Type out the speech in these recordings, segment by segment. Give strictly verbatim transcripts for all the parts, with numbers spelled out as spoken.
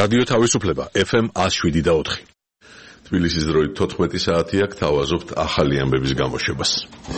რადიო თავისუფლება ეფ ემ one oh seven და four. თბილისის დროით თოთხმეტი საათია, გთავაზობთ ახალი ამბების გამოშვებას.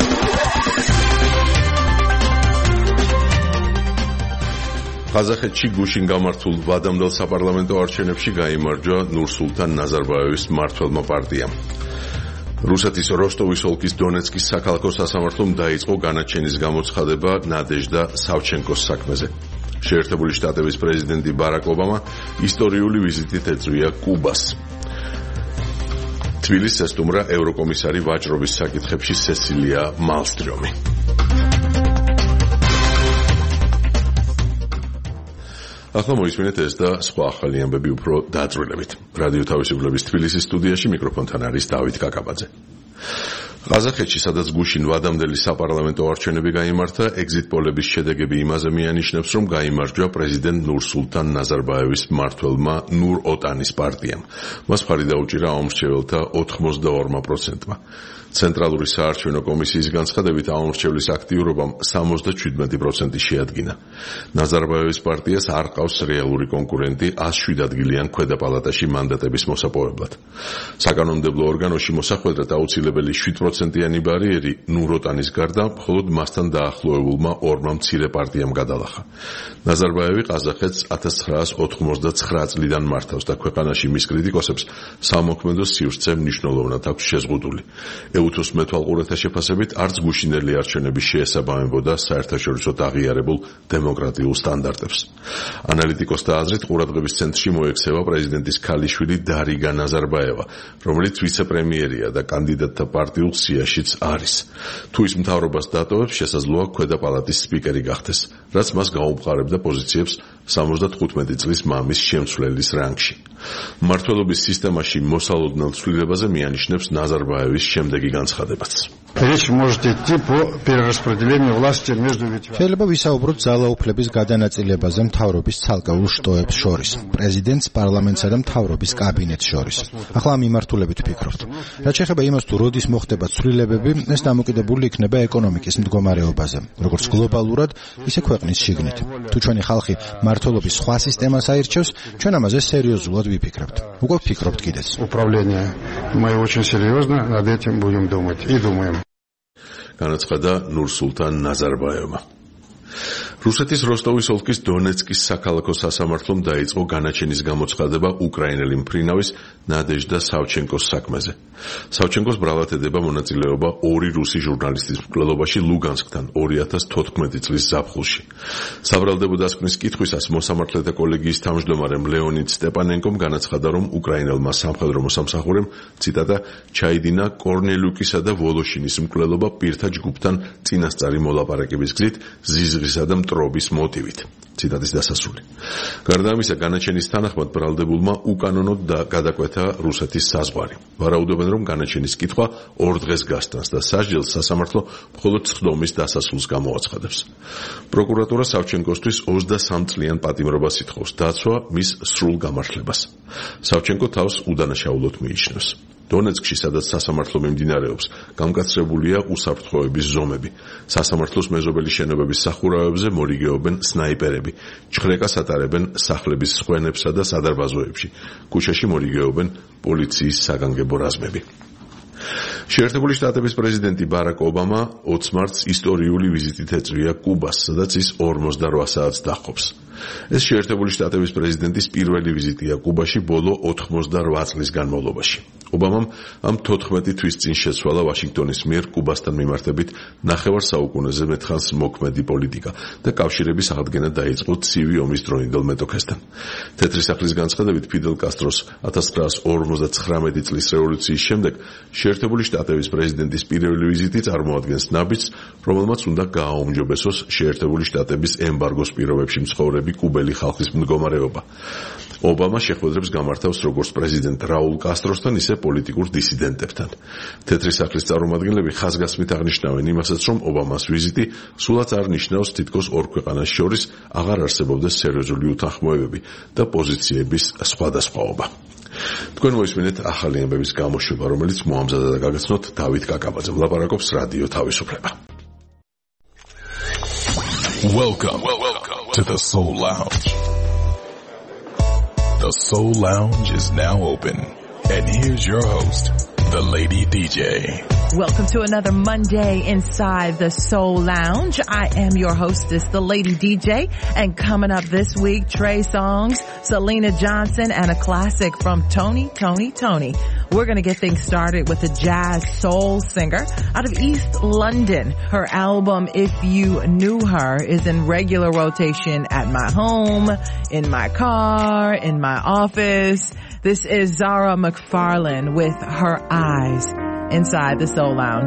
ყაზახეთში გუშინ გამართულ ვადამდელ საპარლამენტო არჩევნებში გაიმარჯვა ნურსულთან ნაზარბაევის მმართველმა პარტიამ. რუსეთის როსტოვის ოლქის დონეცკის საქალაქო სასამართლომ დაიწყო განაჩენის გამოცხადება ნადეჟდა სავჩენკოს საქმეზე. შეერთებული შტატების პრეზიდენტი ბარაკ ობამა ისტორიული ვიზიტით ეწვია კუბას. თბილისს ესტუმრა ევროკომისარი ვაჭრობის საკითხებში სესილია მალსტრიომი. ახლა მოისმინეთ ეს და სხვა ახალი ამბები უფრო დაწვრილებით. რადიო თავისუფლების თბილისის სტუდიაში მიკროფონთან არის დავით კაკაბაძე. ყაზახეთში, სადაც გუშინ ვადამდელი საპარლამენტო არჩევნები გაიმართა, ეგზიტ პოლების შედეგები იმაზე მიანიშნებს, რომ გაიმარჯვა პრეზიდენტ ნურსულთან ნაზარბაევის მმართველმა ნურ ოტანის პარტიამ. მას მხარი დაუჭირა აუმრჩეველთა ოთხმოცდაორ პროცენტმა. ცენტრალური საარჩევნო კომისიის განცხადებით აუმრჩევლის აქტიურობამ სამოცდაჩვიდმეტი პროცენტი შეადგინა. ნაზარბაევის პარტიას არ ყავს რეალური კონკურენტი one oh seven ადგილიან ქვედა პალატაში მანდატების მოსაპოვებლად. საკანონმდებლო ორგანოში მოსახვედრად აუცილებელი seven პროცენტიანი ბარიერი ნურ ოტანის გარდა მხოლოდ მასთან დაახლოებულმა ორმა მცირე პარტიამ გადალახა. ნაზარბაევი ყაზახეთს one thousand nine hundred ninety-nine წლიდან მართავს და ქვეყანაში მის კრიტიკოსებს სამოქმედო სივრცე მნიშვნელოვნად აქვს შეზღუდული. უთოს მეთვალყურეთა შეფასებით არც გუშინელი არჩევნები შეესაბამებოდა საერთაშორისო აღიარებულ დემოკრატიულ სტანდარტებს. ანალიტიკოსთა აზრით ყურადღების ცენტრში მოექცევა პრეზიდენტის ქალიშვილი დარიგა ნაზარბაევა, რომელიც ვიცე-პრემიერია და კანდიდატთა პარტიულ სიაშიც არის. თუ ის მთავრობას დატოვებს, შესაძლოა ქვედა პალატის სპიკერი გახდეს, რაც მას გაუმყარებდა პოზიციებს სამოცდათხუთმეტი წლის მამის შემცვლელის რანგში. მმართველობის სისტემაში მოსალოდნელ ცვლილებაზე მიანიშნებს ნაზარბაევის შემდეგი განცხადებაც. Речь может идти по перераспределению власти между ветвями. შეიძლება ვისაუბროთ ძალაუფლების გადანაწილებაზე მთავრობის ცალკეულ შტოებს შორის, პრეზიდენტს, პარლამენტსა და მთავრობის კაბინეტს შორის. ახლა ამ მიმართულებით ვფიქრობთ. რაც შეეხება იმას, თუ როდის მოხდება ცვლილებები, ეს დამოკიდებული იქნება ეკონომიკის მდგომარეობაზე, როგორც გლობალურად, ისე ქვეყნის შიგნით. თუ ჩვენი ხალხი მმართველობის სხვა სისტემას აირჩევს, ჩვენ ამაზე სერიოზულად ვიფიქრებთ. უკვე ვფიქრობთ კიდეც. Управление. Мы очень серьезно над этим будем думать и думаем. განაცხადა ნურსულთან ნაზარბაევმა. რუსეთის როსტოვის ოლქის დონეცკის საქალაქო სასამართლომ დაიწყო განაჩენის გამოცხადება უკრაინელი მფრინავის ნადეჟდა სავჩენკოს საქმეზე. სავჩენკოს ბრალად ედება მონაწილეობა ორი რუსი ჟურნალისტის მკვლელობაში ლუგანსკთან two thousand fourteen წლის ზაფხულში. საბრალდებო დასკვნის კითხვისას მოსამართლეთა კოლეგიის თავმჯდომარემ ლეონიდ სტეპანენკომ განაცხადა, რომ უკრაინელმა სამხედრო მოსამსახურემ ციტატა ჩაიდინა კორნელიუკისა და ვოლოშინის მკვლელობა პირთა ჯგუფთან წინასწარი მოლაპარაკების გზით ზიზღისა და მტრობის მოტივით. ციტატის დასასრული. გარდა ამისა, განაჩენის თანახმად ბრალდებულმა უკანონოდ გადაკვეთა რუსეთის საზღვარი. ვარაუდობენ, რომ განაჩენის კითხვა ორ დღეს გასტანს და სასჯელს სასამართლო მხოლოდ ცდომის დასასრულს გამოაცხადებს. პროკურატურა სავჩენკოსთვის ოცდასამ წლიან პატიმრობას ითხოვს, დაცვა მის სრულ გამართლებას. სავჩენკო თავს უდანაშაულოდ მიიჩნევს. დონეცკში, სადაც სასამართლო მიმდინარეობს, გამკაცრებულია უსაფრთხოების ზომები. სასამართლოს მეზობელი შენობების სახურავებზე მორიგეობენ სნაიპერები, ჩხრეკას ატარებენ სახლების სხვენებსა და სადარბაზოებში. ქუჩაში მორიგეობენ პოლიციის საგანგებო რაზმები. შეერთებული შტატების პრეზიდენტი ბარაკ ობამა ოცი მარტს ისტორიული ვიზიტით ეწვია კუბას, სადაც ის ორმოცდაოთხ საათს დაჰყობს. ეს შეერთებული შტატების პრეზიდენტის პირველი ვიზიტია კუბაში ბოლო ოთხმოცდაოთხ წლის განმავლობაში. ობამამ ამ თოთხმეტი თვის წინ შეცვალა ვაშინგტონის მიერ კუბასთან მიმართებით ნახევარ საუკუნეზე მეტხანს მოქმედი პოლიტიკა და კავშირების აღდგენა დაიწყო ცივი ომის დროინდელ მეტოქესთან. თეთრი სახლის განცხადებით ფიდელ კასტროს one thousand nine hundred forty-nine წლის რევოლუციის შემდეგ შეერთებული შტატების პრეზიდენტის პირველი ვიზიტი წარმოადგენს ნაბიჯს, რომელმაც უნდა გააუმჯობესოს შეერთებული შტატების ემბარგოს პირობებში მცხოვრები კუბელი ხალხის მდგომარეობა. ობამა შეხვედრებს გამართავს როგორც პრეზიდენტ რაულ კასტროსთან, ისე პოლიტიკურ დისიდენტებთან. თეთრი სახლის წარმომადგენლები ხაზგასმით აღნიშნავენ იმასაც, რომ ობამას ვიზიტი სულაც არ ნიშნავს თითქოს ორ ქვეყანას შორის აღარ არსებობდეს სერიოზული უთანხმოებები და პოზიციების სხვადასხვაობა. თქვენ მოისმინეთ ახალი ამბების გამოშვება, რომელიც მოამზადა და გაგაცნოთ დავით კაკაბაძემ. ლაპარაკობს რადიო თავისუფლება. Welcome, welcome to the Soul Lounge. The Soul Lounge is now open. And here's your host, the Lady D J. Welcome to another Monday inside the Soul Lounge. I am your hostess, the Lady D J. And coming up this week, Trey Songz, Selena Johnson, and a classic from Tony, Tony, Tony. We're going to get things started with a jazz soul singer out of East London. Her album, If You Knew Her, is in regular rotation at my home, in my car, in my office. This is Zara McFarlane with Her Eyes inside the Soul Lounge.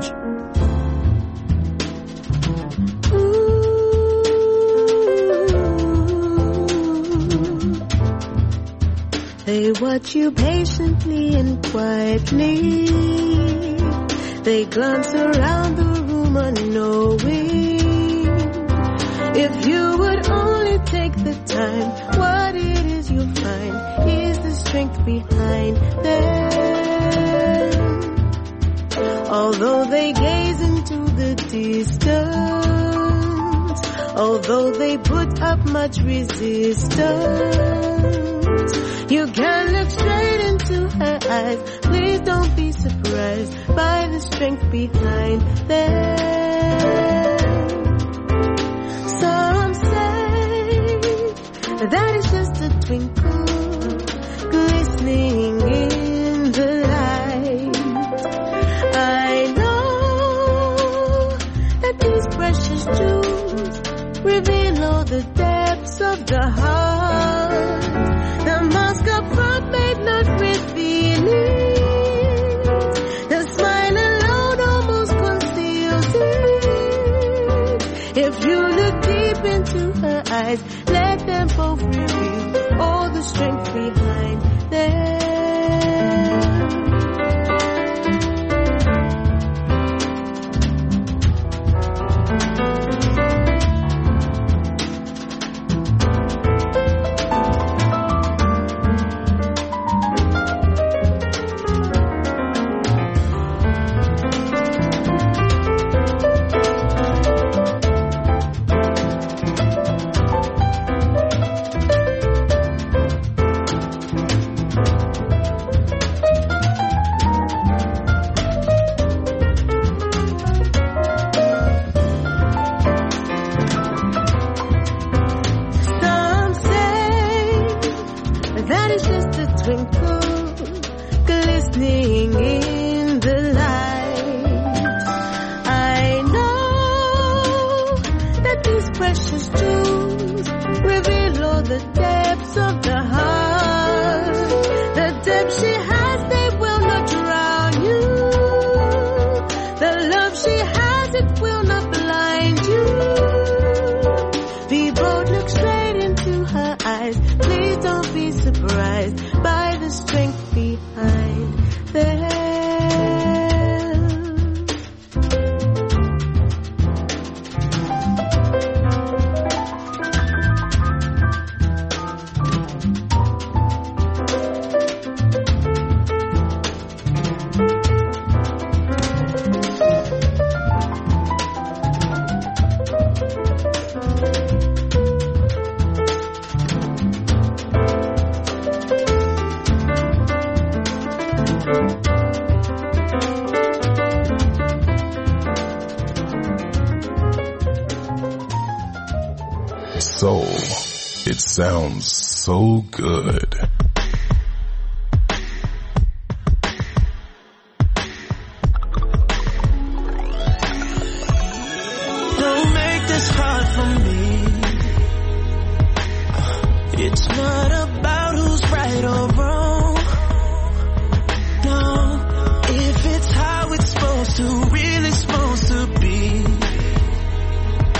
They watch you patiently and quietly. They glance around the room unknowing. If you would only take the time, what it is you'll find is the strength behind them. Although they gaze into the distance, although they put up much resistance, you can look straight into her eyes. Please don't be surprised by the strength behind them. Some say that is just a twinkle glistening in the light. I know that these precious jewels reveal all the depths of the heart. The mask up front may not reveal it. The smile alone almost conceals it. If you look deep into her eyes, let them both reveal all the strength behind them. Soul. It sounds so good. Don't make this hard for me. It's not about who's right or wrong. No, if it's how it's supposed to, really supposed to be,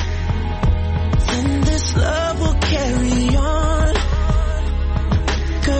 then this love will carry on.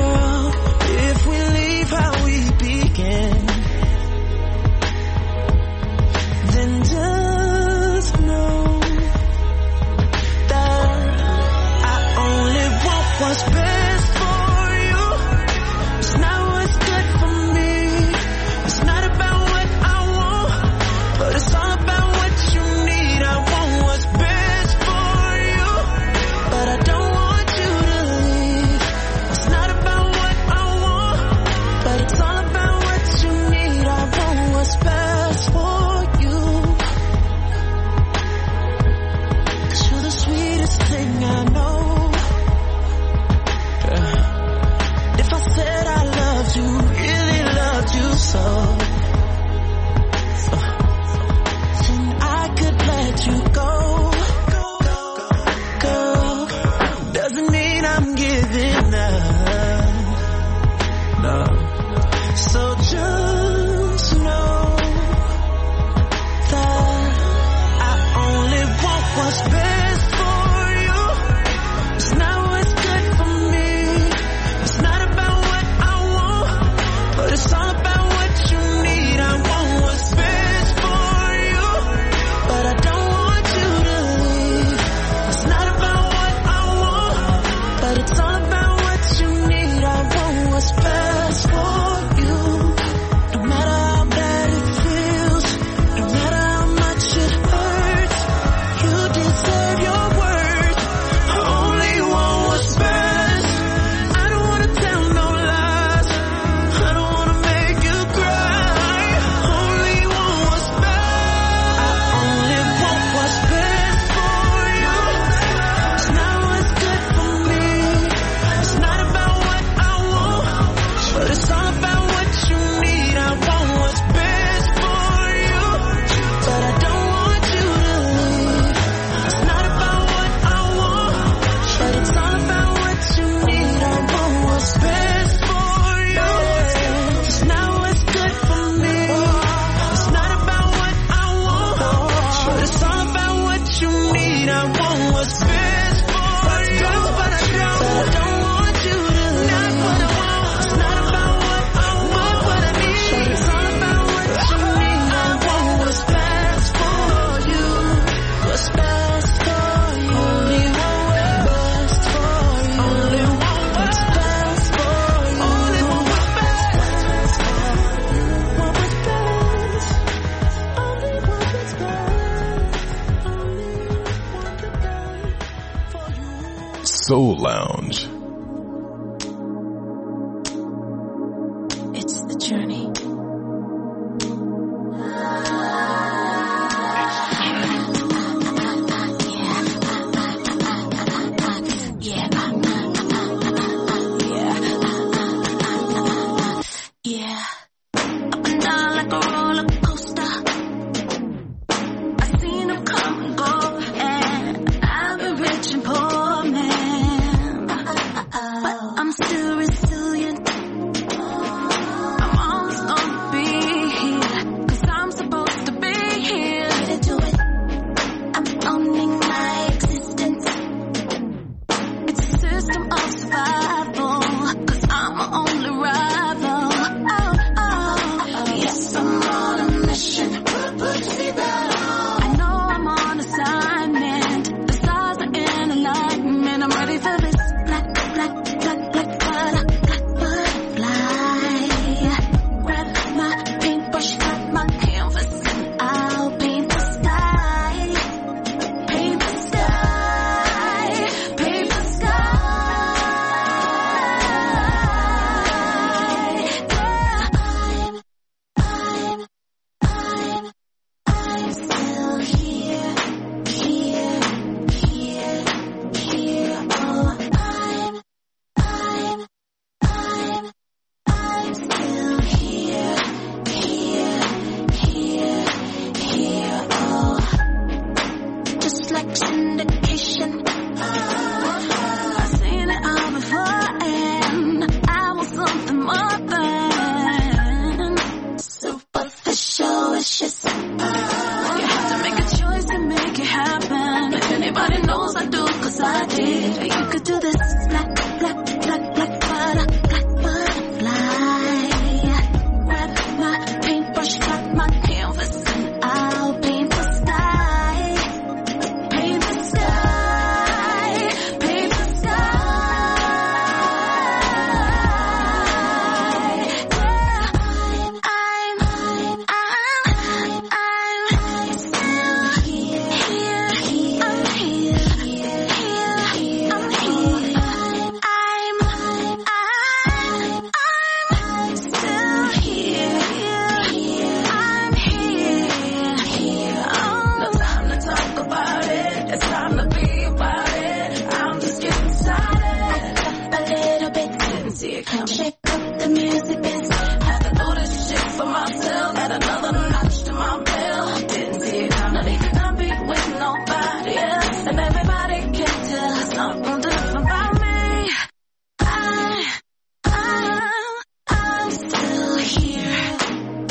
what's best for you. It's not what's good for me. It's not about what I want, but it's all about what you need. I want what's best for you, but I don't want you to leave. It's not about what I want, but it's all about what you need. I want what's best for you. No matter how bad it feels, no matter how much it hurts, you deserve your worth. I only want what's best. I don't wanna tell no lies. I don't wanna make you cry. I only want what's best. I only want what's best for you. It's not what's good for me. It's not about what I want, but it's all about what you need. I want what's best for you, but I don't want you to leave. It's not about what I want, but it's all about what you need. I want what's best for you. It's not what's good for me. It's not about what I want, but it's all about what you need. I want what's best for you, but I don't want you to leave. Not what I want. It's not about what I want, what I need. It's all about what you need. I want what's best for you. What's best for you. Only want what's best for you. Only want what's best for you. Only want what's best for you. Want what's best. Only want what's best. Only want the best for you. Soul Lounge. It's the journey. Yeah. Up and down like a roller coaster. I've seen them come and go, and I've been rich and poor, man. But I'm still resilient. I'm always gonna be here, 'cause I'm supposed to be here. To do it, I'm owning my existence. It's a system of survival, 'cause I'm my only rival. Oh, oh, yes, I'm on a mission. I know I'm on assignment. The stars are in alignment. I'm ready for this. Black, black, black, black, butter, black butterfly. Grab my paintbrush, grab my canvas, and I'll paint the sky. Paint the sky. Paint the sky.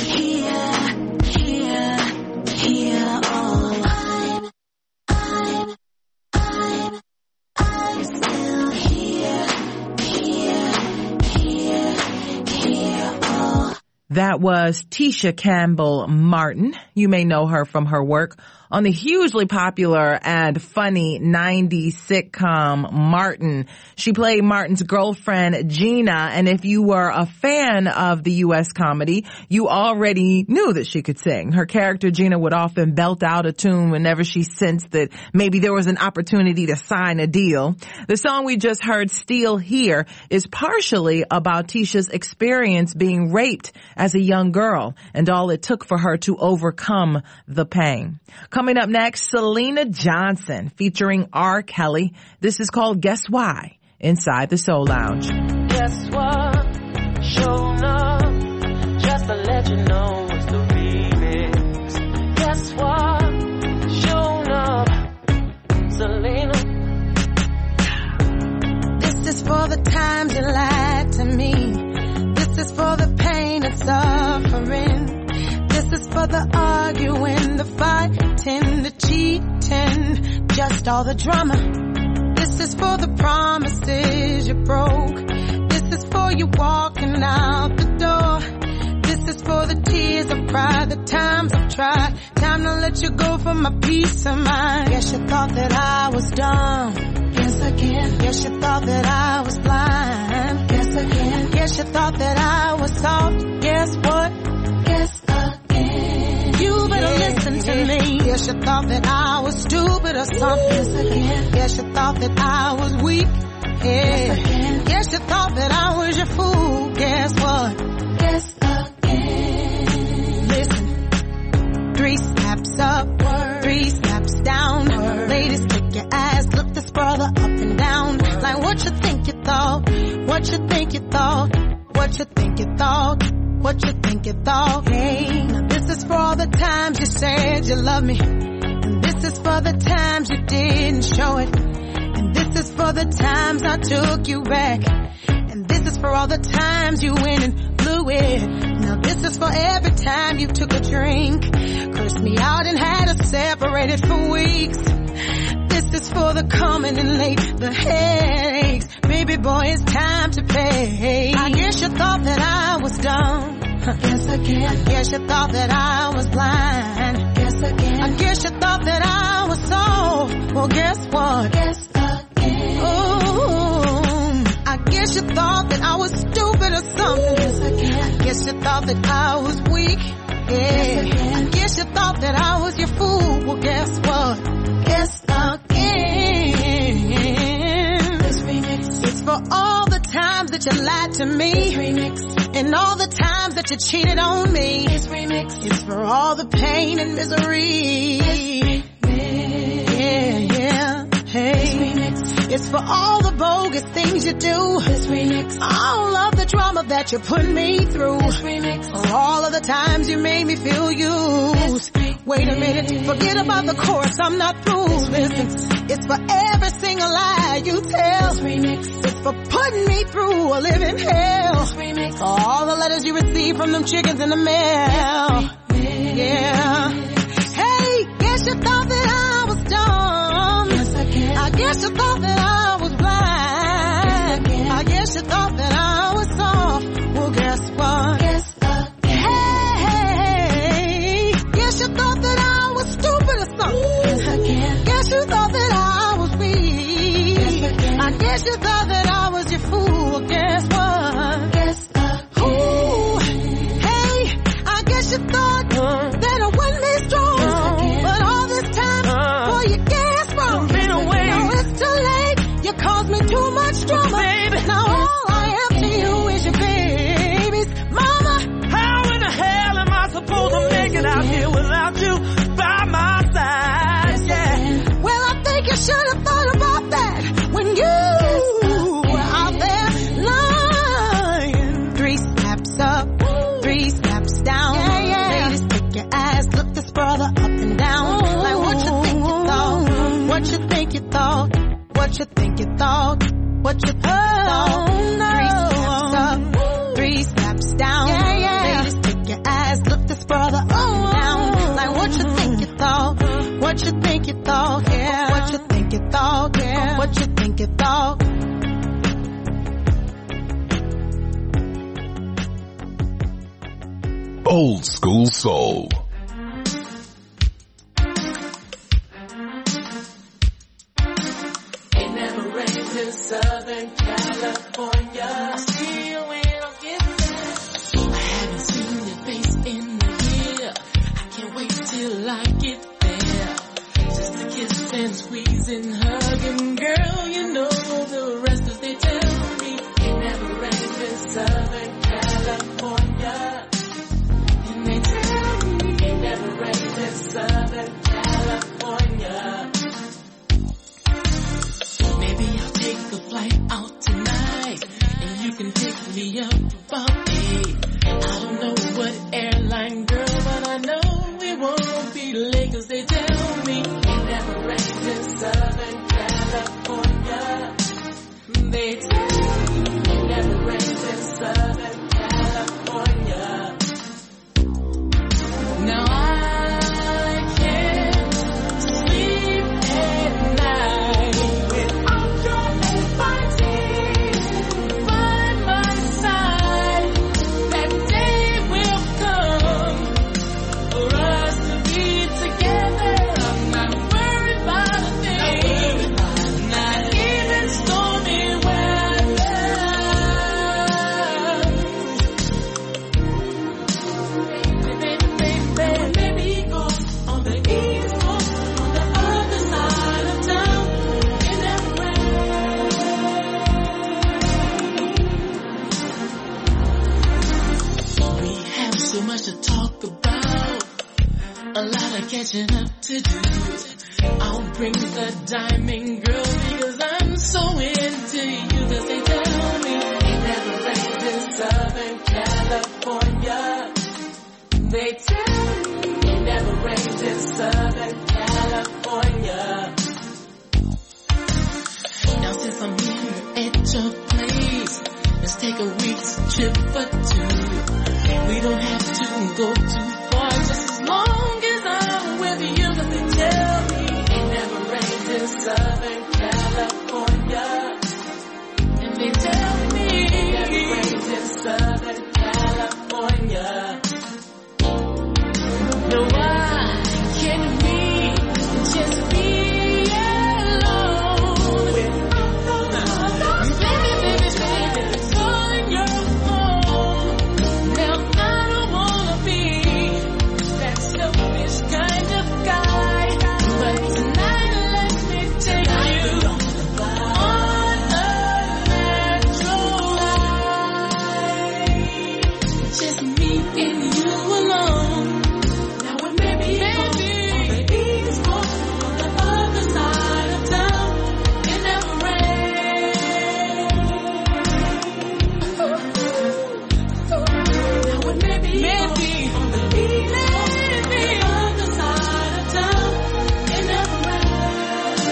I'm That was Tisha Campbell Martin. You may know her from her work on the hugely popular and funny nineties sitcom Martin. She played Martin's girlfriend Gina, and if you were a fan of the U S comedy, you already knew that she could sing. Her character Gina would often belt out a tune whenever she sensed that maybe there was an opportunity to sign a deal. The song we just heard, Still Here, is partially about Tisha's experience being raped as a young girl and all it took for her to overcome the pain. Coming up next, Selena Johnson featuring R. Kelly. This is called Guess Why inside the Soul Lounge. Guess what? Showing up just to let you know it's the remix. Guess what? Showing up, Selena. This is for the times you lied to me. This is for the pain and suffering. This is for the arguing, the fighting, the cheating, just all the drama. This is for the promises you broke. This is for you walking out the door. This is for the tears I've cried, the times I've tried. Time to let you go for my peace of mind. Guess you thought that I was dumb. Guess again. Guess you thought that I was blind. Guess again. Guess you thought that I was soft. Guess what? Guess again. You better yeah, listen to yeah. me. Guess you thought that I was stupid or something. Guess again. Guess you thought that I was weak. Yeah. Guess again. Guess you thought that I was your fool. Guess what? Guess again. Listen. Three snaps up, word. Three snaps down. Word. Ladies, take your ass, look this brother up and down. Word. Like what you think you thought? What you think you thought? What you think you thought? What you think you thought? Hey, now this is for all the times you said you love me. And this is for the times you didn't show it. And this is for the times I took you back. And this is for all the times you went and blew it. Now this is for every time you took a drink, cursed me out and had us separated for weeks. This is for the coming in late, the headaches. Baby boy, it's time to pay. I guess you thought that I was dumb. Guess again. I guess you thought that I was blind. Guess again. I guess you thought that I was soft. Well, guess what? Guess again. Oh, I guess you thought that I was stupid or something. Guess again. I guess you thought that I was weak. Yeah. Guess again. I guess you thought that I was your fool. Well, guess what? Guess again. This remix is for all the times that you lied to me. This remix. And all the times that you cheated on me. This remix is for all the pain and misery. Yeah, yeah. Hey. This remix. It's for all the bogus things you do. This remix. All of the drama that you put me through. This remix. For all of the times you made me feel used. Wait a minute, forget about the chorus, I'm not through. Listen, it's for every single lie you tell. This remix. It's for putting me through a living hell. This remix. For all the letters you received from them chickens in the mail. Yeah. Hey, guess you thought that I was dumb. Yes, I, can. I guess you thought that I was blind. Yes, I, I guess you thought that I was soft. Well, guess what? Guess you thought that I was stupid or something. Yes, guess you thought that I was weak. Yes, I guess you thought that I was your fool. Guess what? Guess Ooh, hey, I guess you thought uh, that I wasn't made strong. Uh, but all this time, uh, boy, you guessed wrong. Now it's too late. You caused me too much drama. Baby. Now all I have to you is your babies. Mama, how in the hell am I supposed to make it out here without you by my side? Yeah. Well, I think you should have thought about that when you were out there lying. Three snaps up, three snaps down. Yeah, yeah. Ladies, take your eyes, look this brother up and down. Oh, like what you think you thought? What you think you thought? What you think you thought? What you think you thought? Oh, no. Three snaps up, three snaps down. Yeah, yeah. Ladies, take your eyes, look this brother up and down. Like what you think you thought? What you think you thought? Yeah. What you think you thought? Yeah. What you think you thought? Old school soul. It never rains in Southern California. I see you when I get there. I haven't seen your face in a year. I can't wait till I get there. Just a kiss and squeeze and hug, and girl, you know the rest of they tell me. It never rains in Southern California. And they tell me it never rains in Southern California. Maybe I'll take a flight out tonight, and you can pick me up about eight. I don't know what airline, girl, but I know we won't be late, 'cause they tell me it never rains in Southern California. They tell me it never rains in Southern California. Now I can't sleep at night without your advice by my side. That day will come for us to be together. I'm not worried about a thing, not even stormy weather. Baby, baby, baby, baby, go on the East Coast, on the other side of town. It never rains. We have so much to talk about, a lot of catching up to do. I'll bring the diamond, girl, because I'm so into you. 'Cause they tell me it never rains in Southern California. They tell me it never rains in Southern California. Now since I'm here at your place, let's take a week's trip for two. We don't have to go too far, just as long as I'm with you. 'Cause they tell me it never rains in Southern California. And they tell me it never rains in Southern California. No, why can't we just be alone without the baby, baby, baby, it's on your phone. Now I don't wanna be that selfish kind of guy, but tonight let me take you on a natural high. Just me and you alone. Now it may be on the East Coast, on the other side of town. It never rains. Now it may be maybe on the East Coast, on the other side of town. It never rains.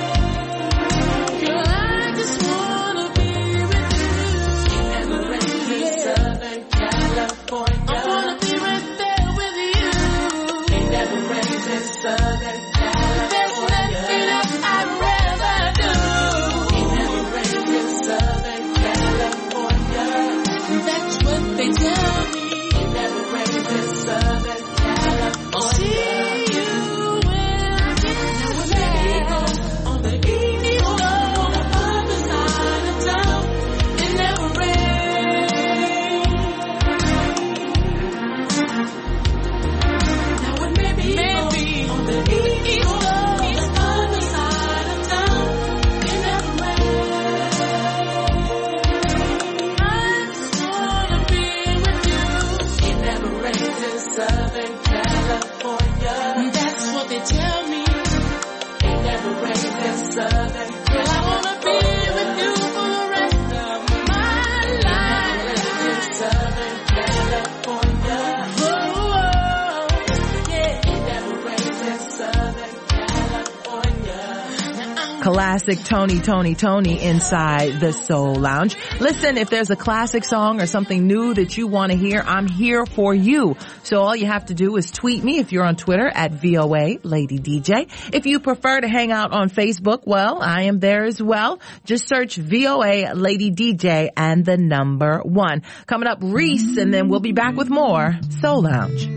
Girl, I just wanna be with you. It never rains in Southern California. I wanna be right there with you. It never rains in Southern California. There's nothing else I'd rather do. It never rains in Southern California. That's what they tell me. It never rains in Southern California. See you when I get there. On the East Coast, on the other side of town. It never rains. Now it may be maybe on the East Coast, on the other side of town. It never rains. I just wanna be with you. It never rains in Southern California. That's what they tell me. It never rains in Southern California. Girl, I wanna be with you for the rest of my life. It never rains in Southern California. Oh, yeah. It never rains in Southern California. Now I'm classic Tony, Tony, Tony inside the Soul Lounge. Listen, if there's a classic song or something new that you want to hear, I'm here for you. So all you have to do is tweet me if you're on Twitter at V O A Lady D J. If you prefer to hang out on Facebook, well, I am there as well. Just search V O A Lady D J and the number one. Coming up, Reese, and then we'll be back with more Soul Lounge.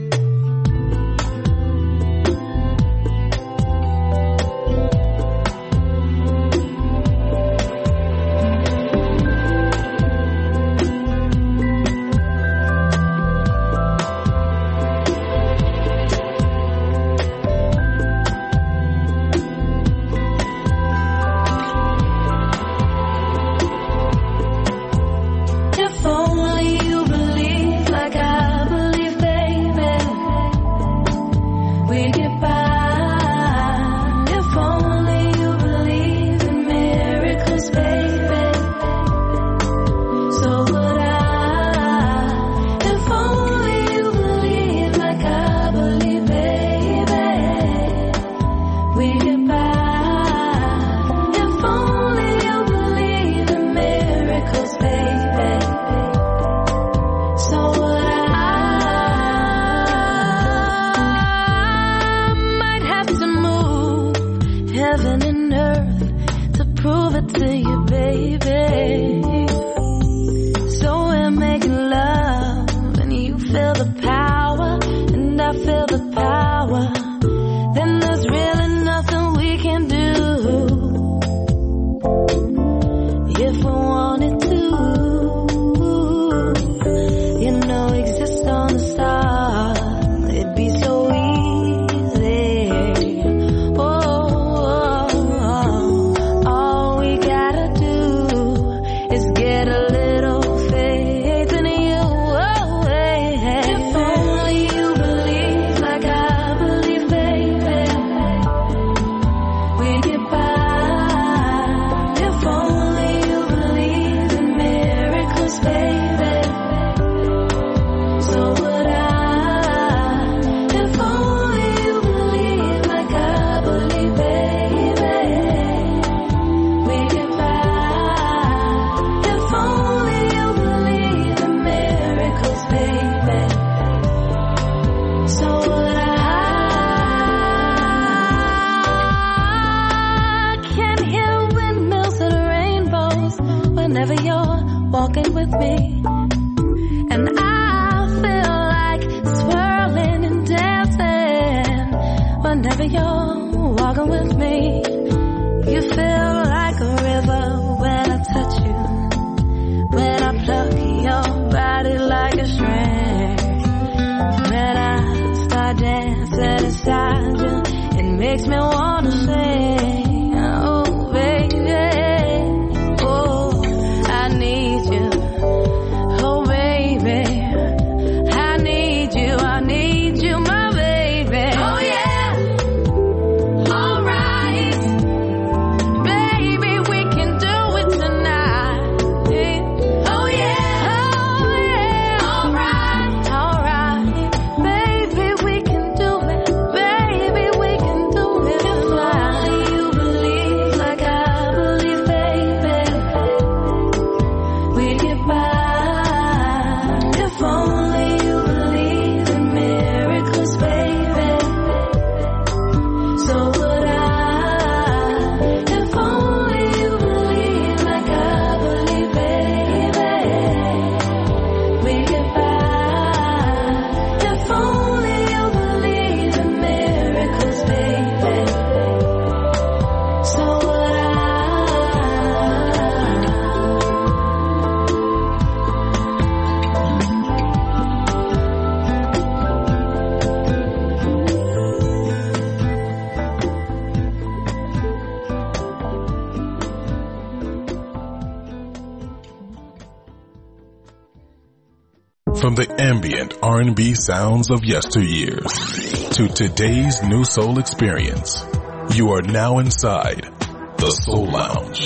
From the ambient R and B sounds of yesteryears to today's new soul experience, you are now inside the Soul Lounge.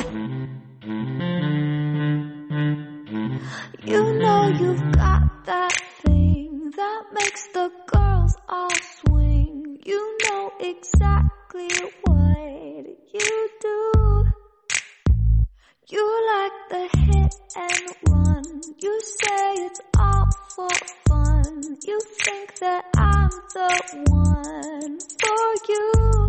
You know you've got that thing that makes the girls all swing. You know exactly what you do. and run. You say it's all for fun. You think that I'm the one for you.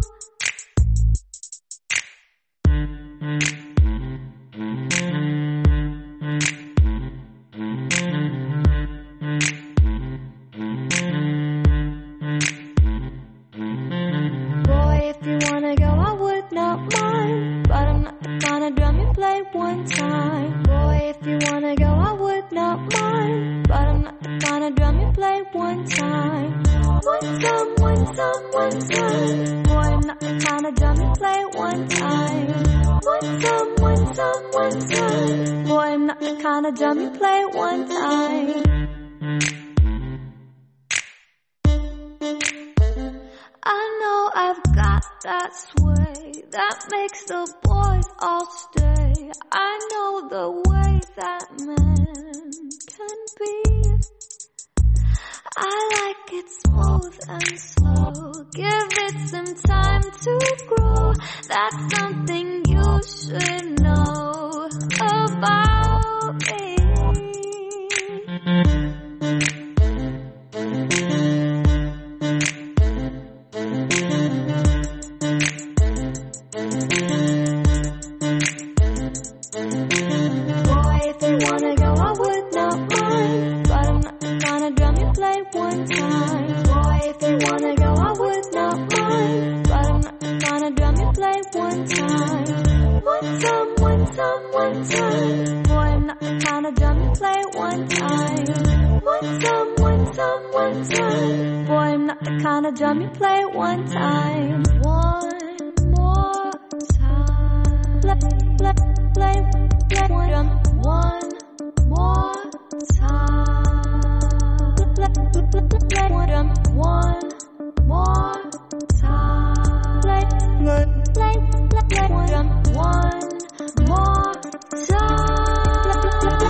Boy, if you wanna go, I would not mind, but I'm not the kind of drum you play one time. Boy, if you wanna go, I would not mind, but I'm not the kind of drum you play one time. One time, one time, one time. Boy, I'm not the kind of drum you play one time. One time, one time, one time. Boy, I'm not the kind of drum you play one time. I know I've got that sway that makes the boys all stay. I know the way that man can be. I like it smooth and slow. Give it some time to grow. That's something you should know about me. Boy, if you wanna go, I would not mind, but I'm not the kind of drum you play one time. Boy, if you wanna go, I would not mind, but I'm not the kind of drum you play one time. One time, one time, one time. Boy, I'm not the kind of drum you play one time. One time, one time, one time. Boy, I'm not the kind of drum you play one time. One more time. Play, play, play, play one drum. One more time. Play, play, play, play one drum. One more time. Play, play, play, play, play one drum. One more time.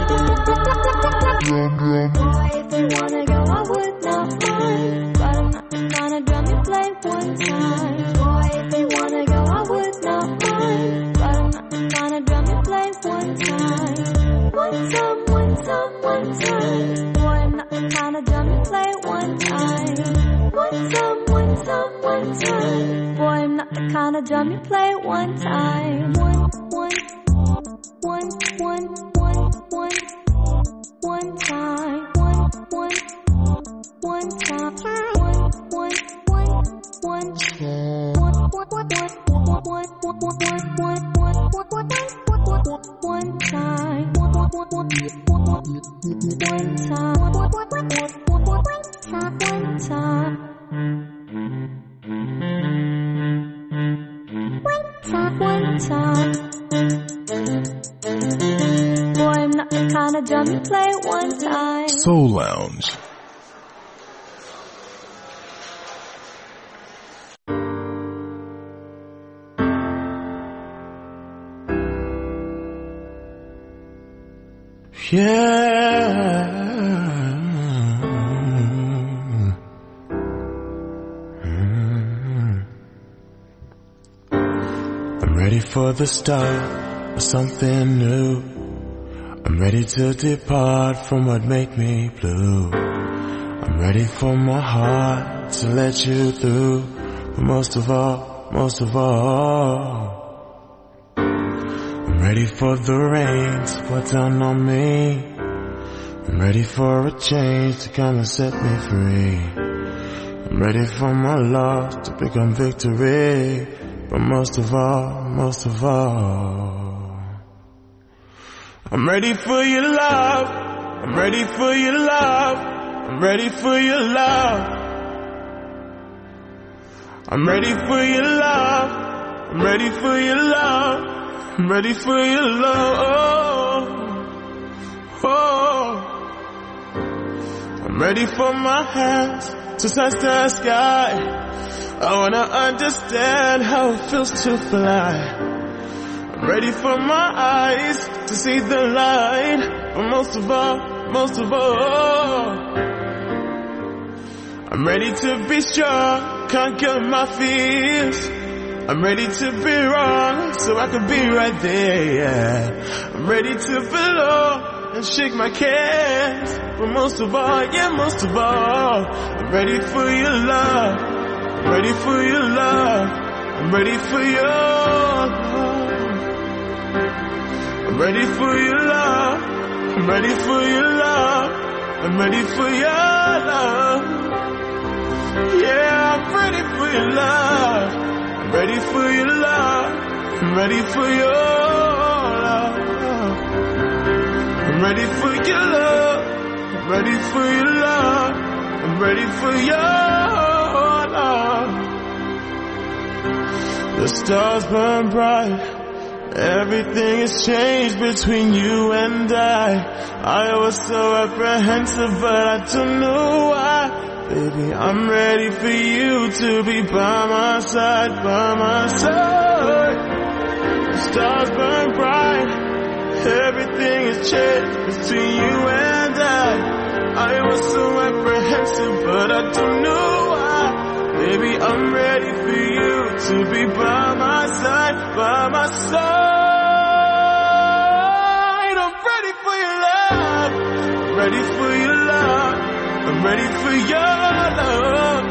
Boy, if you wanna go, I would not mind, but I'm not the kind of drum you play one time. Boy, if you wanna go, I would not mind, but I'm not the kind of drum you play one time. One time, one time, one time. Boy, I'm not the kind of drum you play one time. One time, one time, one time. Boy, I'm not the kind of drum you play one time. One, one, one, one, one, one, one time. One, one, one time. One, one, one, one, one, one, one, one, one, one time. One, one, one, one time. One time. One time. Boy, I'm not the kind of drum you play one time. Soul Lounge. Yeah. I'm ready for the start of something new. I'm ready to depart from what made me blue. I'm ready for my heart to let you through. But most of all, most of all, I'm ready for the rain to pour down on me. I'm ready for a change to come and set me free. I'm ready for my loss to become victory. But most of all, most of all, I'm ready for your love. I'm ready for your love. I'm ready for your love. I'm ready for your love. I'm ready for your love. I'm ready for your love. Oh, oh. I'm ready for my hands to touch the sky. I wanna understand how it feels to fly. I'm ready for my eyes to see the light. But most of all, most of all, I'm ready to be strong, conquer my fears. I'm ready to be wrong, so I can be right there, yeah. I'm ready to belong, and shake my cans. But most of all, yeah, most of all, I'm ready for your love. I'm ready for your love. I'm ready for your love. I'm ready for your love. I'm ready for your love. I'm ready for your love. Yeah, I'm ready for your love. I'm ready for your love. I'm ready for your love. I'm ready for your love. I'm ready for your love. I'm ready for your love. The stars burn bright. Everything has changed between you and I. I was so apprehensive, but I don't know why. Baby, I'm ready for you to be by my side, by my side. The stars burn bright. Everything has changed between you and I. I was so apprehensive, but I don't know why. Baby, I'm ready for you to be by my side, by my side. I'm ready for your love. I'm ready for your love. I'm ready for your love.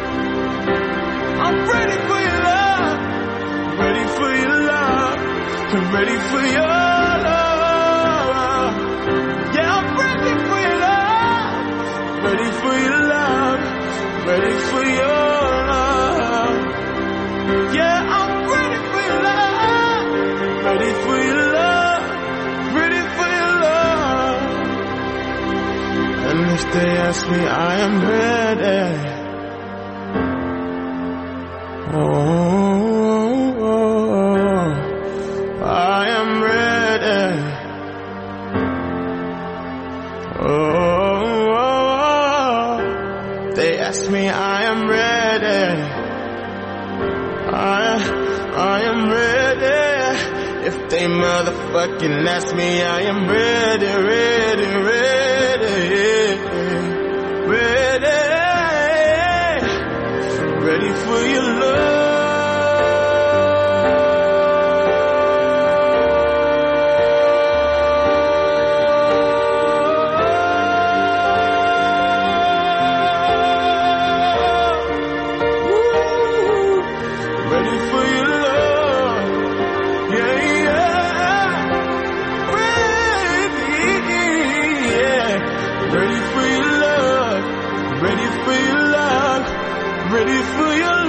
I'm ready for your love. I'm ready for your love. I'm ready for your love. Yeah, I'm ready for your love. Ready for your love. Ready for your love. Yeah, I'm ready for your love. Ready for your love. Ready for your love. And if they ask me, I am ready. Oh, oh, oh, I am ready. Oh, oh, oh, they ask me, I am ready. I, I am ready. If they motherfucking ask me, I am ready, ready, ready, ready, ready for your love. Ready for your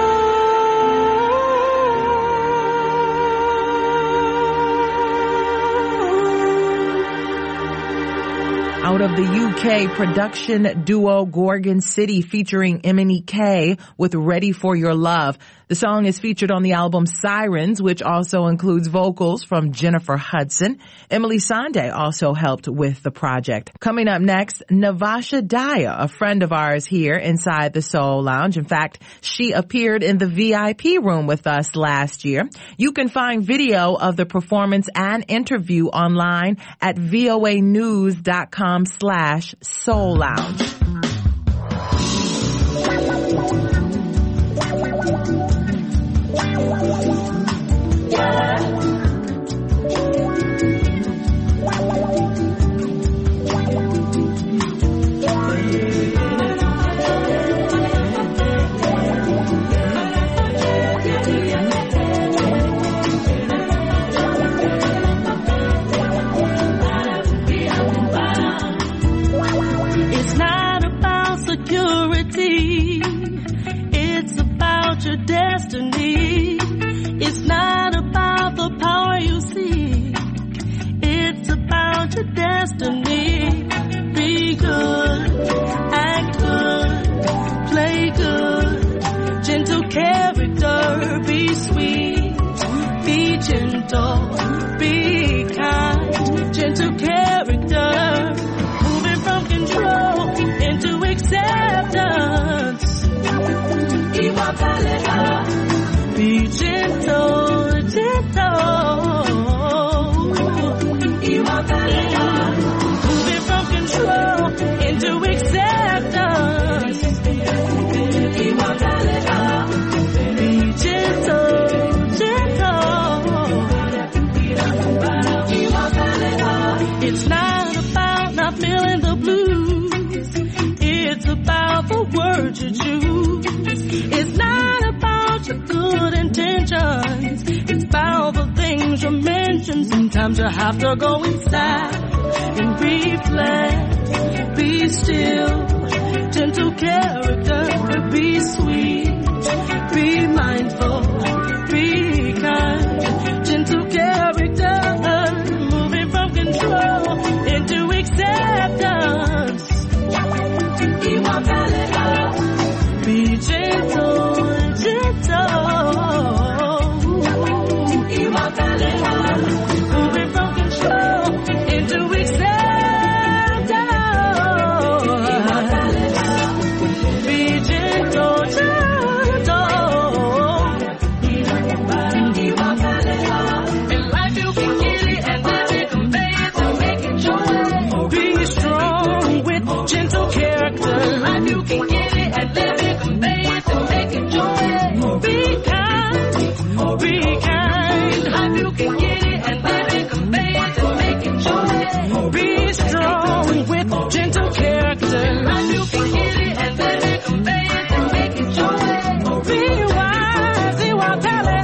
love. Out of the U K production duo Gorgon City featuring M N E K with Ready for Your Love. The song is featured on the album Sirens, which also includes vocals from Jennifer Hudson. Emily Sande also helped with the project. Coming up next, Navasha Daya, a friend of ours here inside the Soul Lounge. In fact, she appeared in the V I P room with us last year. You can find video of the performance and interview online at voanews.com slash Soul Lounge. It's not about security. It's about your destiny. It's not about the power you seek. It's about your destiny. Be good, act good, play good, gentle character, be sweet, be gentle, be kind, gentle character, moving from control into acceptance. Be gentle, gentle. Moving from control into acceptance. Be gentle, gentle. It's not attention. Sometimes you have to go inside and reflect. Be still, gentle character. Be sweet, be mindful, be kind. Gentle character, moving from control into acceptance. Be gentle, gentle. Moving from control into acceptance. Be gentle, gentle. In life you can get it and then you convey it to make it joy. Be strong with gentle character. In life you can get it and then you convey it to make it joy. Be kind, be kind. Life you can get it and then you convey it to make it joy. Be strong with gentle character. Life you can get it and then you convey it to make it joy. Be wise, you are telling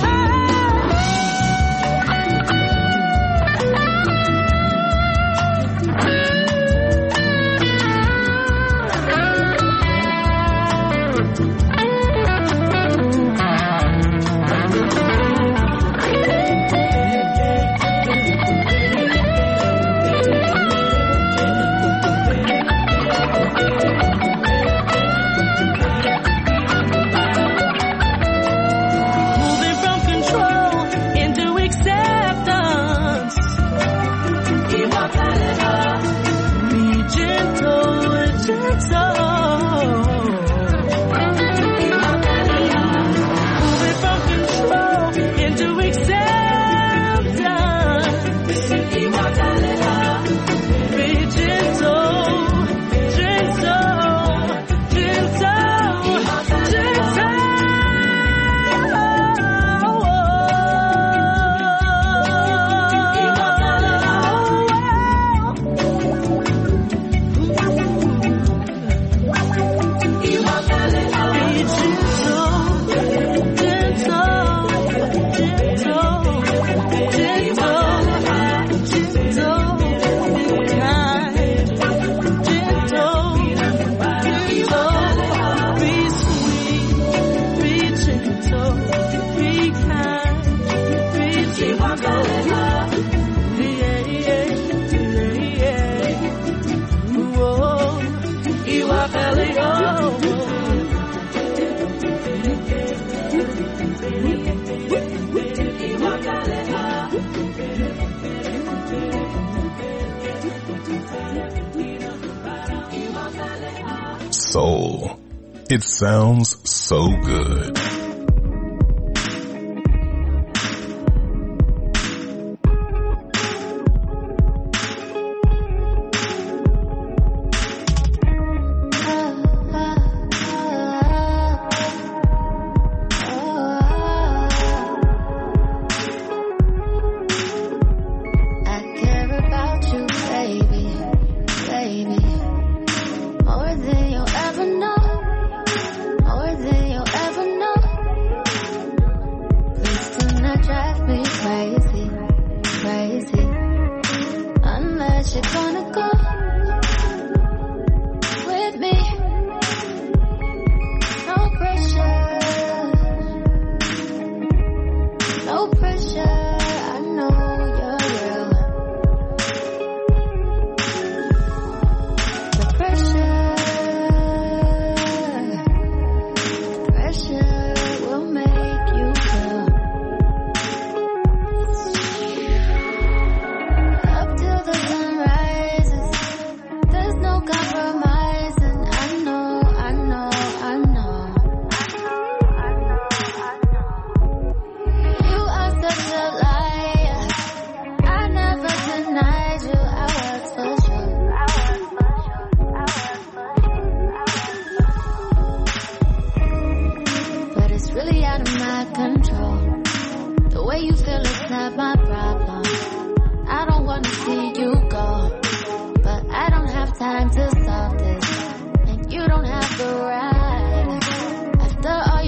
Soul. It sounds so good.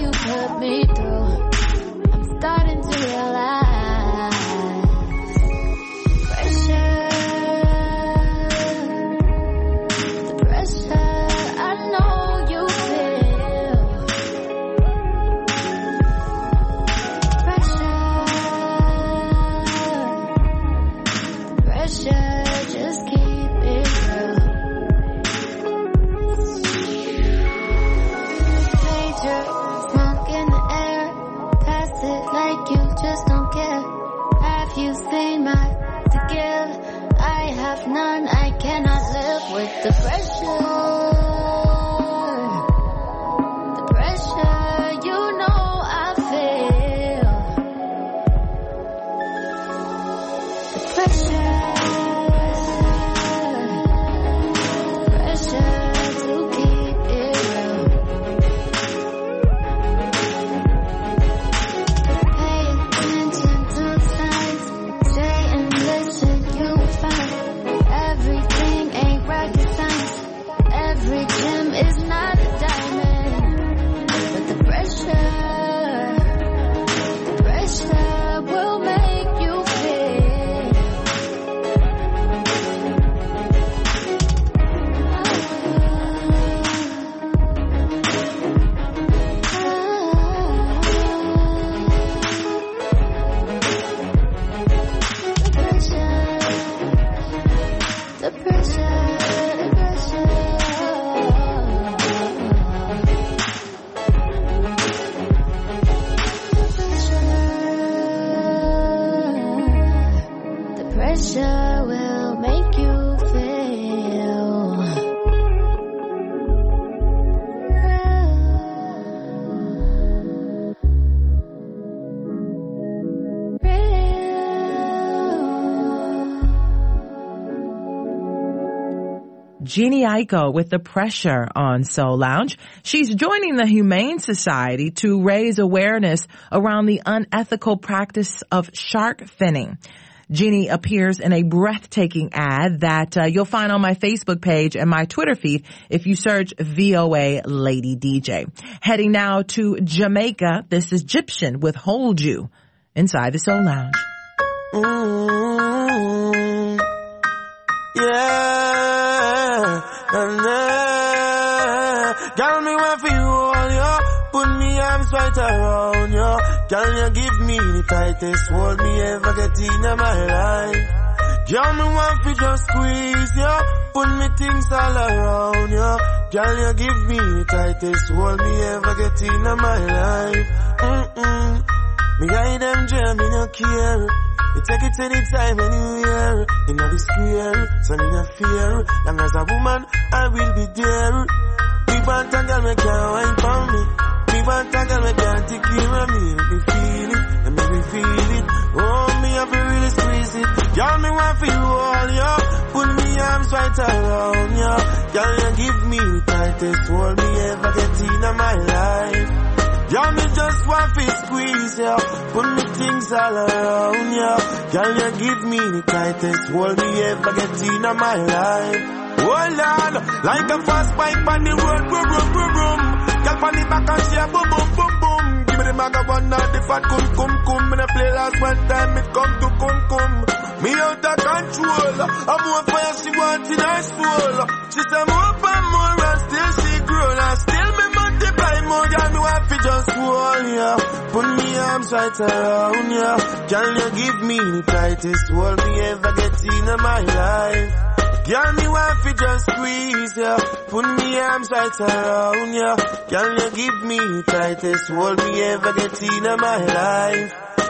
me through. I'm starting to realize pressure will make you feel Jeannie Aiko with The Pressure on Soul Lounge. She's joining the Humane Society to raise awareness around the unethical practice of shark finning. Jeannie appears in a breathtaking ad that uh, you'll find on my Facebook page and my Twitter feed if you search V O A Lady D J. Heading now to Jamaica, this is Egyptian with Hold You inside the Soul Lounge. Mm-hmm. Yeah, and uh, girl, me want for you all, yo. Put me arms right around you. Girl, you give me the tightest hold me ever get in my life. Girl, me want for just squeeze you. Put me things all around you. Girl, you give me the tightest hold me ever get in my life. Mm-mm. Me guide them jam, me no care. You take it anytime, anywhere. In the square, so me no fear. Long as a woman, I will be there. Me want a girl, me can't wine for me. Me want a girl, me can't take care of me. Let me feel it, let me feel it. Oh, me have to really squeeze it. Girl, me want for you all, yo. Put me arms right around you. Girl, you give me the tightest hold me ever get in my life. Girl, me just want to squeeze you. Put me things all around you. Girl, you give me the tightest hold me ever get in my life. Oh Lord, like a fast bike on the road, boom, boom, boom, boom. Girl, on the back and she a boom, boom, boom, boom. Give me the maga one now, the fat cum, cum, cum. Me the play last one time, it come to cum, cum. Me out of control. I'm more fire, she wants in her soul. She say more and more and still she grow. And still me multiply more, girl, me want to just hold ya. Put me arms right around ya. Girl, you give me the tightest hold me ever get in my life. Girl, me want to just squeeze ya. Put me arms right around ya. Girl, you give me the tightest hold me ever get in my life.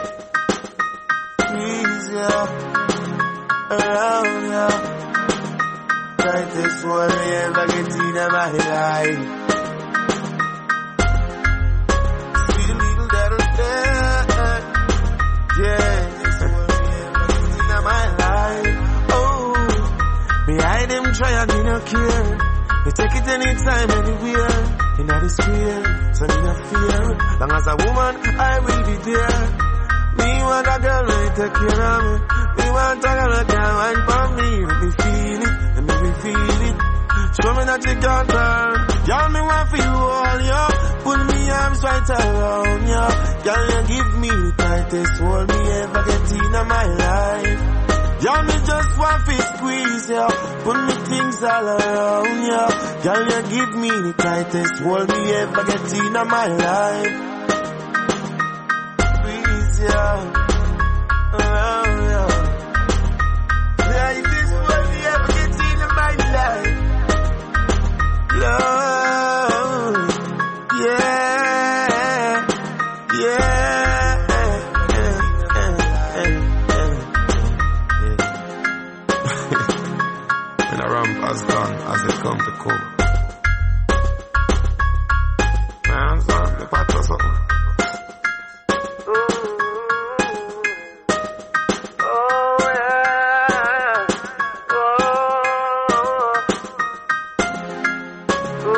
Squeeze ya. Around ya. Tightest hold me ever get in my life. Sweet little little dad. Yeah. Tightest hold me ever get in my life. Me hide them try and me no care. Me take it anytime, anywhere. In the square, so me no fear. Long as a woman, I will be there. Me want a girl who take care of me. Me want a girl who can wine for me. Let me feel it, let me feel it. Show me that you can't turn. Girl, me want for you all, yo. Put me arms right around you. Girl, you give me the tightest hold me ever get in my life. Girl, me just want to squeeze ya. Put me things all around ya. Girl, you give me the tightest hold me ever get in my life. Squeeze ya. Around ya. Tightest hold me ever get in my life. Love. Yeah. Yeah. As done as it come to cool. Man, son, the part of something. Oh, yeah. Oh, oh,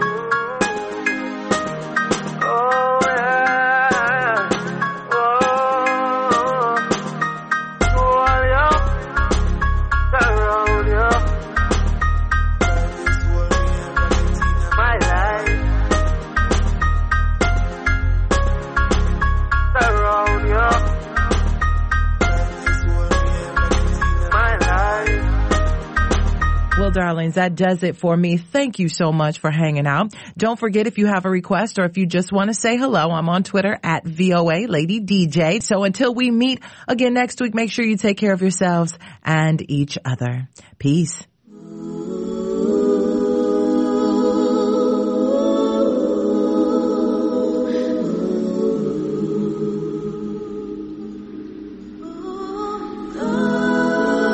oh, yeah. Oh, oh, yeah. Around you. Well, darlings, that does it for me. Thank you so much for hanging out. Don't forget, if you have a request or if you just want to say hello, I'm on Twitter at V O A Lady D J. So until we meet again next week, make sure you take care of yourselves and each other. Peace. oh, oh.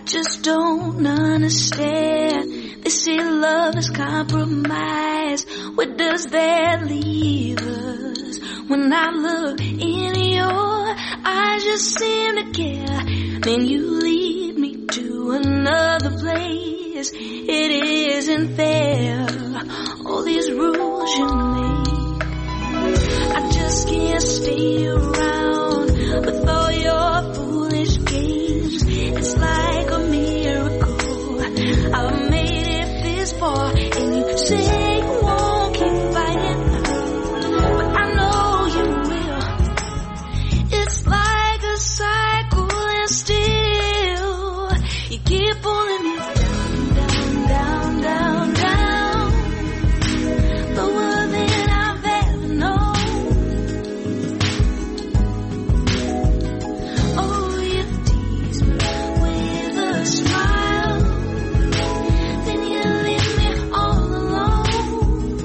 just don't understand. They say love is compromise. Where does that leave us? When I look in your eyes, you seem to care. Then you lead me to another place. It isn't fair, all these rules you make. I just can't stay around with all your foolish games. It's like a miracle I've made it this far, and you say you won't keep fighting, but I know you will. It's like a cycle and still you keep pulling me down, down, down, down, lower than I've ever known. Oh, you tease me with a smile, then you leave me all alone.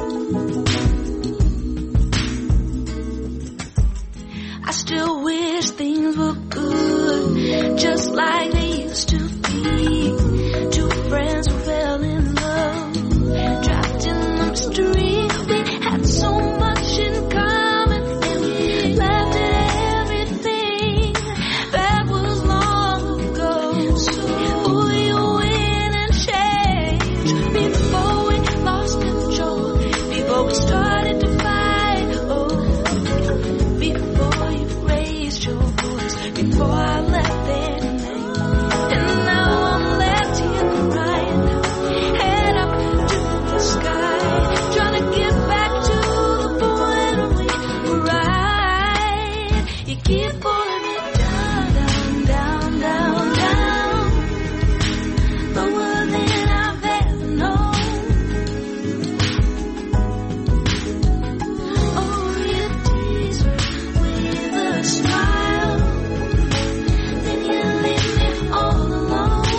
I still wish things were good, just like they used to be. Two friends who fell in love, trapped in the mystery. We had so much in common, and we laughed at everything. That was long ago. So who you win and change before we lost control, before we started to fight. Oh, before you raised your voice, before I left that night, and now I'm left here crying, head up to the sky, trying to get back to the point where we were right. You keep pulling me down, down, down, down, down, lower than I've ever known. Oh, you tease me with a smile, then you leave me all alone.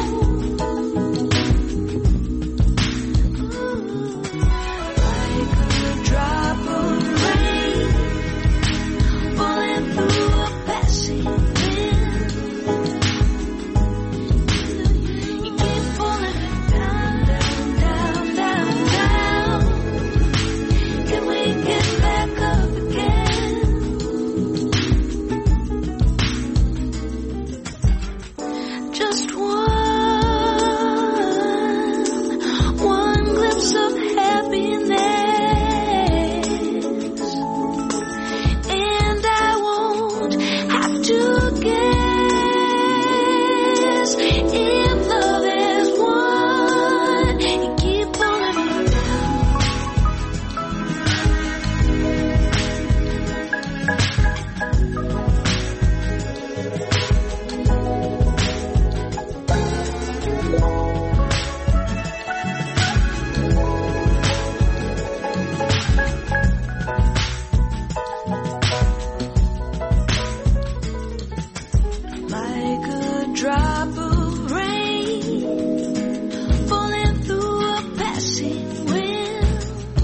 Ooh, like a drop of rain falling through a passing wind. You keep pulling me down, down, down, down, down. Can we get back up again? Just one, one glimpse of happiness, and I won't have to guess. If love is one, you keep pulling me down. Like a drop of rain falling through a passing wind.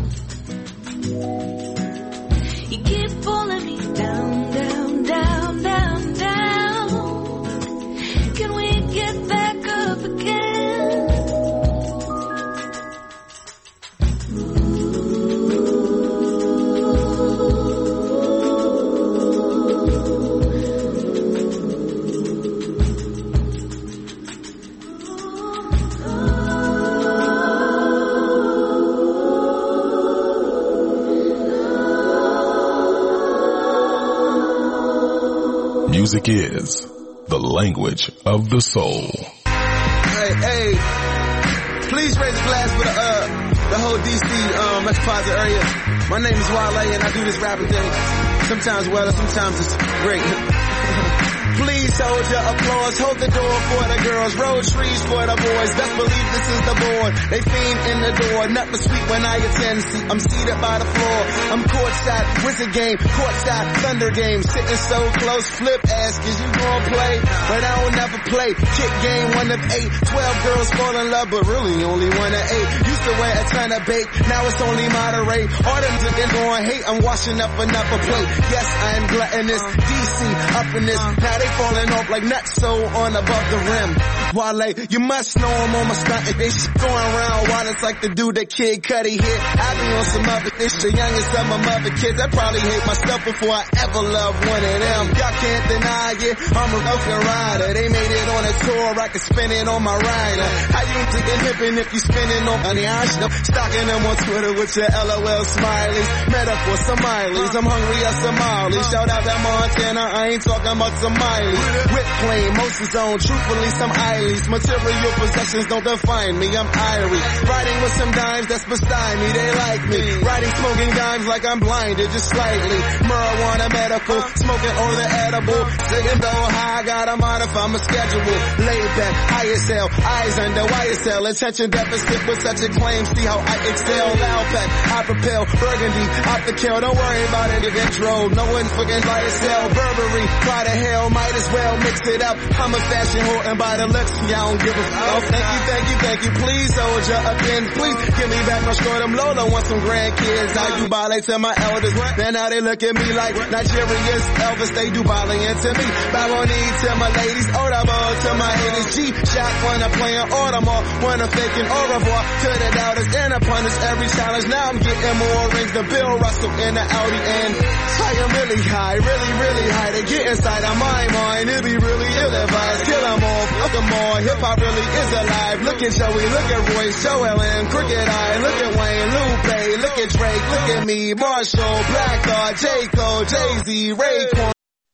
You keep pulling me down, down, down, down, down. Can we get back up again? Music is the language of the soul. Hey, hey, please raise a glass for the, uh, the whole D C, um, metropolitan area. My name is Wale and I do this rapping thing. Sometimes well, sometimes it's great. Please hold your applause, hold the door for the girls, roll trees for the boys. Best believe this is the board. They fiend in the door, nothing sweet when I attend. See, I'm seated by the floor. I'm courtside, wizard game, courtside, thunder game. Sitting so close, flip ass, cause you gon' play. But I don't never play. Kick game, one of eight. Twelve girls fall in love, but really only one of eight. Used to wear a ton of bake, now it's only moderate. All them niggas gon' hate, I'm washing up another plate. Yes, I am gluttonous, D C up in this. Now they falling off like nuts so on above the rim. Wale, you must know I'm on my stunt. They shit going around wild. It's like the dude that Kid Cudi hit. I be on some other this, the youngest of my mother kids. I probably hate myself before I ever loved one of them. Y'all can't deny it. I'm a broken rider. They made it on a tour. I can spin it on my rider. How you thinking hippin' if you spinning on money? I should stalking them on Twitter with your LOL smileys. Metaphor Somalis. I'm hungry as Somali. Shout out that Montana. I ain't talking about Somali. Whip clean, most is on. Truthfully, some Ileys. Material possessions don't define me. I'm Irie. Riding with some dimes that's beside me. They like me. Riding smoking dimes like I'm blinded just slightly. Marijuana medical. Smoking all the edible. Sitting though high. Gotta modify my schedule. Laid back. High as hell. Eyes under wire cell. Attention deficit with such a claim. See how I excel. Loud pack. I propel. Burgundy. Out the kill. Don't worry about it. If it drove. No one fucking by sell. Burberry. Try to hell. Might as well mix it up. I'm a fashion whore and by the looks. Y'all don't give a fuck. Oh, thank you, thank you, thank you. Please hold your opinion. Please give me back my scrotum. Lola want some grandkids. I do ballet to my elders. Then now they look at me like Nigeria's Elvis. They do ballet to me. Baboni to my ladies. Audible to my haters. G shot when I'm playing Audemars. When I'm faking au revoir to the doubters and upon us every challenge. Now I'm getting more rings than Bill Russell in the Audi. And I am really high, really, really high. They get inside of my mind. It be really ill-advised. Kill them all, fuck them all. Hip-hop really is alive. Look at Joey, look at Royce, Joel and Crooked Eye. Look at Wayne, Lupe, look at Drake, look at me, Marshall, Black Thought, J. Cole, Jay-Z, Raekwon.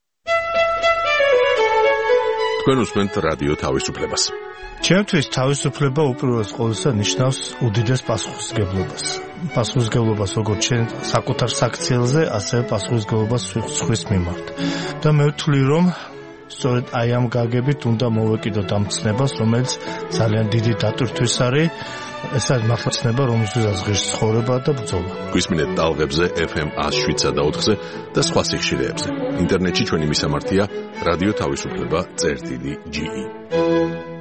თქვენ უსმენთ რადიო თავისუფლებას. ჩემთვის თავისუფლება უპირველეს ყოვლისა ნიშნავს უდიდეს პასუხისმგებლობას. პასუხისმგებლობას როგორც ჩვენ საკუთარ საქციელზე, ასევე პასუხისმგებლობას სხვის მიმართ. და მე ვთვლი, რომ სწორედ აი ამ გაგებით უნდა მოვეკიდოთ ამ ცნებას, რომელიც ძალიან დიდი დატვირთვის არის. ეს არის მართლა ცნება, რომელსაც ღირს ცხოვრება და ბრძოლა. გვისმინეთ ტალღებზე F M one oh seven point four-ზე და სხვა სიხშირეებზე. ინტერნეტში ჩვენი მისამართია რადიო თავისუფლება წერტილი G E.